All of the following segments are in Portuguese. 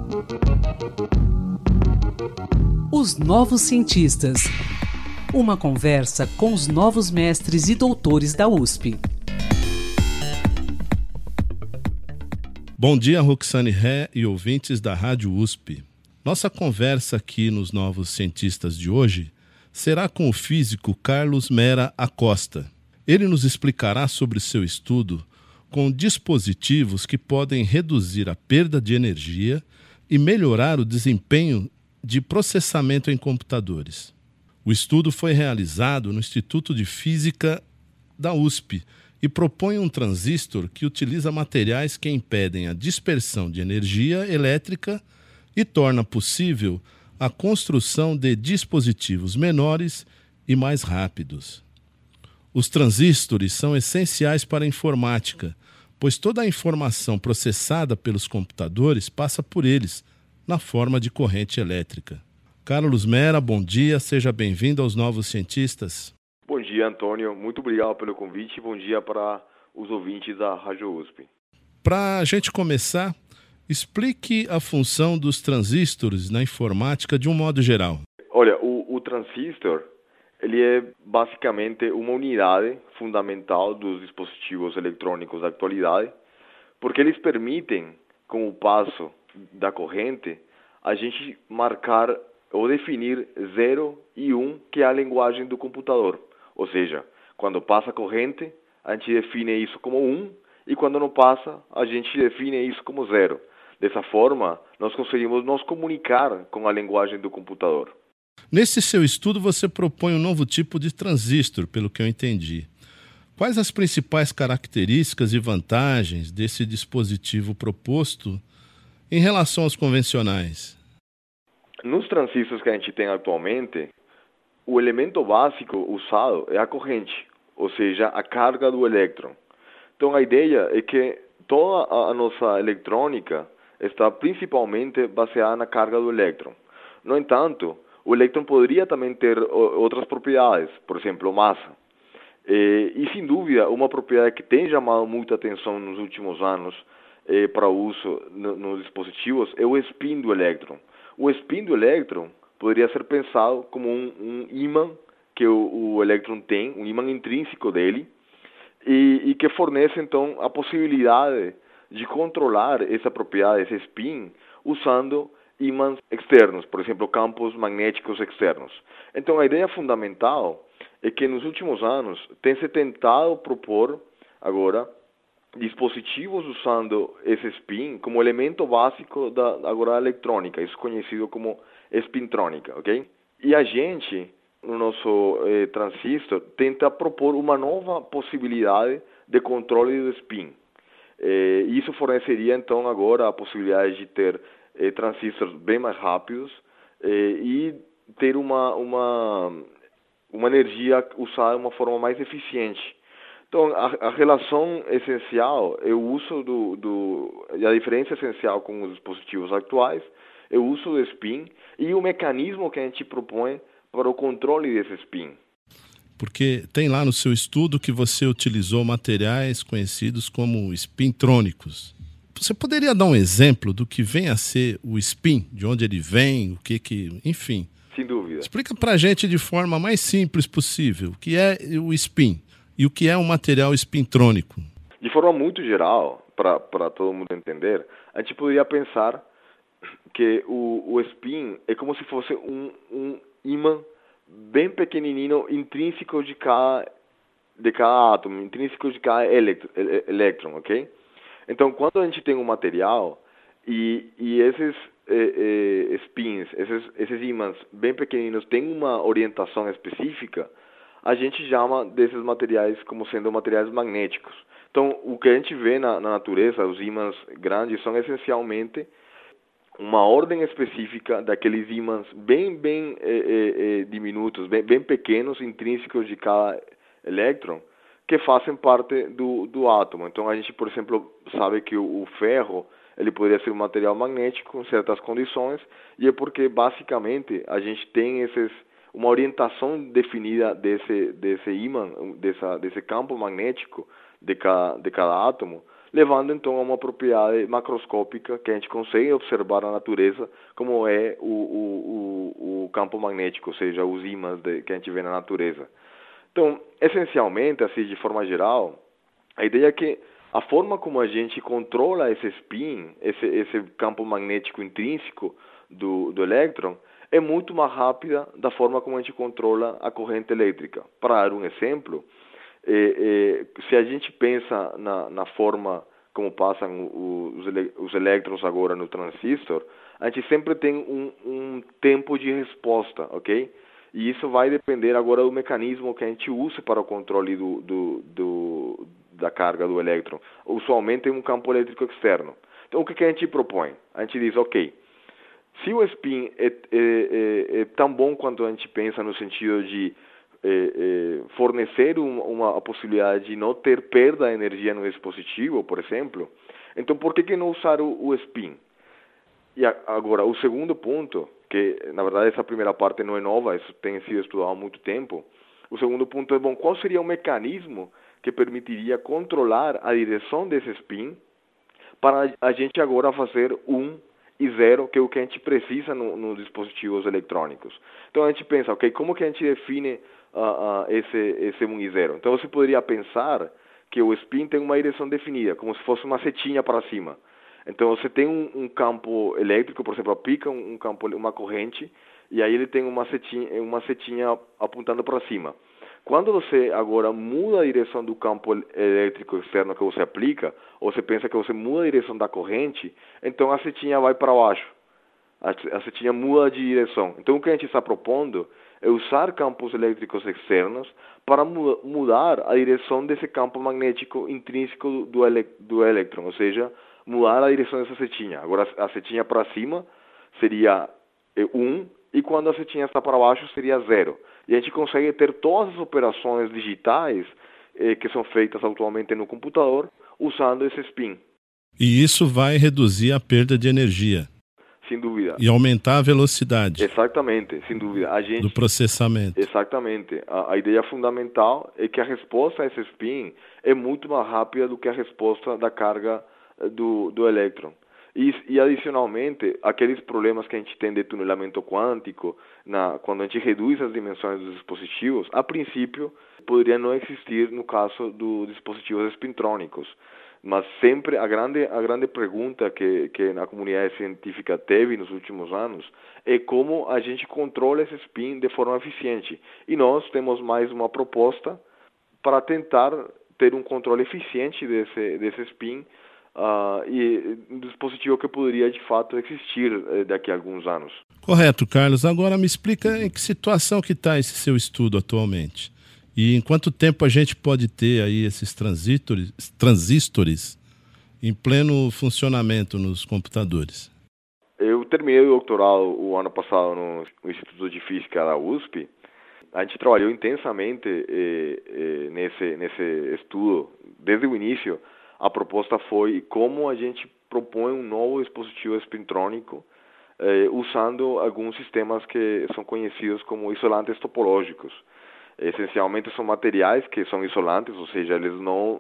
Os Novos Cientistas. Uma conversa com os novos mestres e doutores da USP. Bom dia, Roxane Ré e ouvintes da Rádio USP. Nossa conversa aqui nos Novos Cientistas de hoje será com o físico Carlos Mera Acosta. Ele nos explicará sobre seu estudo com dispositivos que podem reduzir a perda de energia e melhorar o desempenho de processamento em computadores. O estudo foi realizado no Instituto de Física da USP e propõe um transistor que utiliza materiais que impedem a dispersão de energia elétrica e torna possível a construção de dispositivos menores e mais rápidos. Os transistores são essenciais para a informática, pois toda a informação processada pelos computadores passa por eles, na forma de corrente elétrica. Carlos Mera, bom dia, seja bem-vindo aos Novos Cientistas. Bom dia, Antônio, muito obrigado pelo convite e bom dia para os ouvintes da Rádio USP. Para a gente começar, explique a função dos transistores na informática de um modo geral. Olha, o transistor, ele é basicamente uma unidade fundamental dos dispositivos eletrônicos da atualidade, porque eles permitem, com o passo da corrente, a gente marcar ou definir 0 e 1, que é a linguagem do computador. Ou seja, quando passa a corrente, a gente define isso como 1, e quando não passa, a gente define isso como 0. Dessa forma, nós conseguimos nos comunicar com a linguagem do computador. Nesse seu estudo, você propõe um novo tipo de transistor, pelo que eu entendi. Quais as principais características e vantagens desse dispositivo proposto em relação aos convencionais? Nos transistores que a gente tem atualmente, o elemento básico usado é a corrente, ou seja, a carga do elétron. Então, a ideia é que toda a nossa eletrônica está principalmente baseada na carga do elétron. No entanto, o elétron poderia também ter outras propriedades, por exemplo, massa. E, sem dúvida, uma propriedade que tem chamado muita atenção nos últimos anos para o uso nos dispositivos é o spin do elétron. O spin do elétron poderia ser pensado como um ímã que o elétron tem, um ímã intrínseco dele, e que fornece, então, a possibilidade de controlar essa propriedade, esse spin, usando ímãs externos, por exemplo, campos magnéticos externos. Então, a ideia fundamental é que nos últimos anos tem se tentado propor, agora, dispositivos usando esse spin como elemento básico da eletrônica, isso conhecido como spintrônica, ok? E a gente, no nosso transistor, tenta propor uma nova possibilidade de controle do spin. Isso forneceria, então, agora a possibilidade de ter transistores bem mais rápidos e ter uma energia usada de uma forma mais eficiente. Então, a relação essencial é o uso e a diferença essencial com os dispositivos atuais é o uso do spin e o mecanismo que a gente propõe para o controle desse spin. Porque tem lá no seu estudo que você utilizou materiais conhecidos como spintrônicos. Você poderia dar um exemplo do que vem a ser o spin, de onde ele vem, enfim. Sem dúvida. Explica para a gente de forma mais simples possível o que é o spin e o que é um material spintrônico. De forma muito geral, para todo mundo entender, a gente poderia pensar que o spin é como se fosse um ímã bem pequenininho, intrínseco de cada átomo, intrínseco de cada elétron, ok? Então, quando a gente tem um material e esses spins, esses ímãs bem pequeninos têm uma orientação específica, a gente chama desses materiais como sendo materiais magnéticos. Então, o que a gente vê na natureza, os ímãs grandes, são essencialmente uma ordem específica daqueles ímãs bem diminutos, bem pequenos, intrínsecos de cada elétron, que fazem parte do átomo. Então, a gente, por exemplo, sabe que o ferro ele poderia ser um material magnético em certas condições, e é porque, basicamente, a gente tem uma orientação definida desse ímã, desse campo magnético de cada átomo, levando então a uma propriedade macroscópica que a gente consegue observar na natureza, como é o campo magnético, ou seja, os ímãs que a gente vê na natureza. Então, essencialmente, assim, de forma geral, a ideia é que a forma como a gente controla esse spin, esse campo magnético intrínseco do elétron, é muito mais rápida da forma como a gente controla a corrente elétrica. Para dar um exemplo, se a gente pensa na forma como passam os elétrons agora no transistor, a gente sempre tem um tempo de resposta, ok? E isso vai depender agora do mecanismo que a gente usa para o controle da carga do elétron. Usualmente tem um campo elétrico externo. Então o que a gente propõe? A gente diz, ok, se o spin é tão bom quanto a gente pensa no sentido de fornecer a possibilidade de não ter perda de energia no dispositivo, por exemplo, então por que não usar o spin? E agora, o segundo ponto, que na verdade essa primeira parte não é nova, isso tem sido estudado há muito tempo, o segundo ponto é, qual seria o mecanismo que permitiria controlar a direção desse spin para a gente agora fazer 1 e 0, que é o que a gente precisa nos dispositivos eletrônicos. Então a gente pensa, ok, como que a gente define esse 1 e 0? Então você poderia pensar que o spin tem uma direção definida, como se fosse uma setinha para cima. Então você tem um campo elétrico, por exemplo, aplica uma corrente, e aí ele tem uma setinha apontando para cima. Quando você agora muda a direção do campo elétrico externo que você aplica, ou você pensa que você muda a direção da corrente, então a setinha vai para baixo. A setinha muda de direção. Então o que a gente está propondo é usar campos elétricos externos para mudar a direção desse campo magnético intrínseco do elétron, ou seja, mudar a direção dessa setinha. Agora a setinha para cima seria 1, e quando a setinha está para baixo seria 0. E a gente consegue ter todas as operações digitais que são feitas atualmente no computador usando esse spin. E isso vai reduzir a perda de energia. Sem dúvida. E aumentar a velocidade. Exatamente, sem dúvida. Do processamento. Exatamente. A ideia fundamental é que a resposta a esse spin é muito mais rápida do que a resposta da carga do elétron. E adicionalmente, aqueles problemas que a gente tem de tunelamento quântico, quando a gente reduz as dimensões dos dispositivos, a princípio, poderia não existir no caso dos dispositivos espintrônicos. Mas sempre a grande pergunta que a comunidade científica teve nos últimos anos é como a gente controla esse spin de forma eficiente. E nós temos mais uma proposta para tentar ter um controle eficiente desse spin, e um dispositivo que poderia de fato existir daqui a alguns anos. Correto, Carlos. Agora me explica em que situação que está esse seu estudo atualmente. E em quanto tempo a gente pode ter aí esses transistores em pleno funcionamento nos computadores? Eu terminei o doutorado o ano passado no Instituto de Física da USP. A gente trabalhou intensamente nesse estudo. Desde o início, a proposta foi como a gente propõe um novo dispositivo espintrônico usando alguns sistemas que são conhecidos como isolantes topológicos. Essencialmente são materiais que são isolantes, ou seja, eles não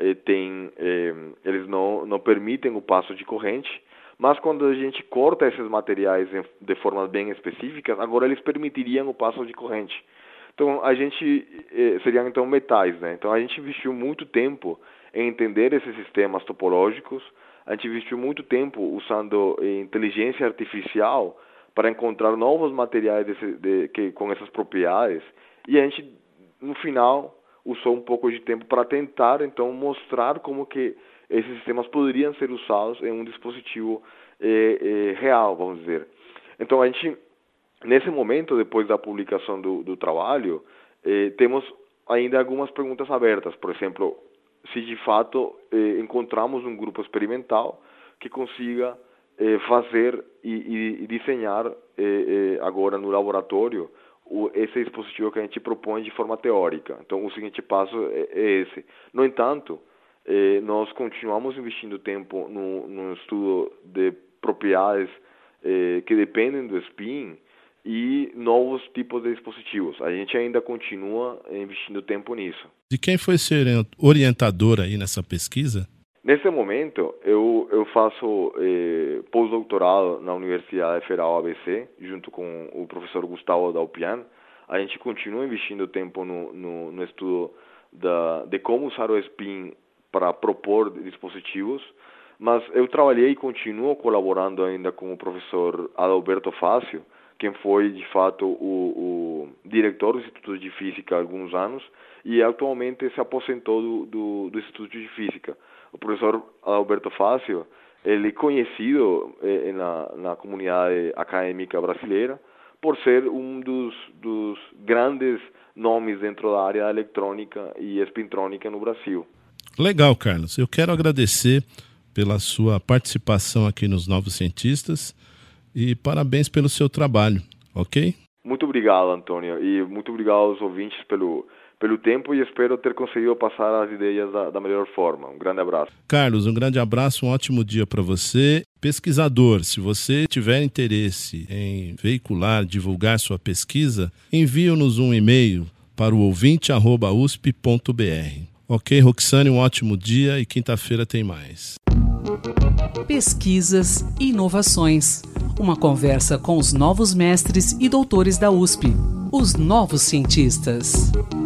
permitem o passo de corrente, mas quando a gente corta esses materiais de forma bem específica, agora eles permitiriam o passo de corrente. Então seriam então metais, né? Então a gente investiu muito tempo em entender esses sistemas topológicos. A gente investiu muito tempo usando inteligência artificial para encontrar novos materiais com essas propriedades. E a gente, no final, usou um pouco de tempo para tentar, então, mostrar como que esses sistemas poderiam ser usados em um dispositivo real, vamos dizer. Então, a gente, nesse momento, depois da publicação do trabalho, temos ainda algumas perguntas abertas. Por exemplo, se de fato encontramos um grupo experimental que consiga fazer e desenhar agora no laboratório esse dispositivo que a gente propõe de forma teórica. Então, o seguinte passo é esse. No entanto, nós continuamos investindo tempo no estudo de propriedades que dependem do spin e novos tipos de dispositivos. A gente ainda continua investindo tempo nisso. E quem foi ser orientador aí nessa pesquisa? Nesse momento, eu faço pós-doutorado na Universidade Federal ABC, junto com o professor Gustavo Daupian. A gente continua investindo tempo no estudo de como usar o spin para propor dispositivos, mas eu trabalhei e continuo colaborando ainda com o professor Adalberto Fácio, quem foi, de fato, o diretor do Instituto de Física há alguns anos e atualmente se aposentou do Instituto de Física. O professor Adalberto Fácio, ele é conhecido na comunidade acadêmica brasileira por ser um dos grandes nomes dentro da área eletrônica e espintrônica no Brasil. Legal, Carlos. Eu quero agradecer pela sua participação aqui nos Novos Cientistas e parabéns pelo seu trabalho, ok? Muito obrigado, Antônio, e muito obrigado aos ouvintes pelo tempo e espero ter conseguido passar as ideias da melhor forma. Um grande abraço. Carlos, um grande abraço, um ótimo dia para você. Pesquisador, se você tiver interesse em veicular, divulgar sua pesquisa, envie-nos um e-mail para o ouvinte@usp.br. Ok, Roxane, um ótimo dia e quinta-feira tem mais. Pesquisas e inovações. Uma conversa com os novos mestres e doutores da USP, os novos cientistas.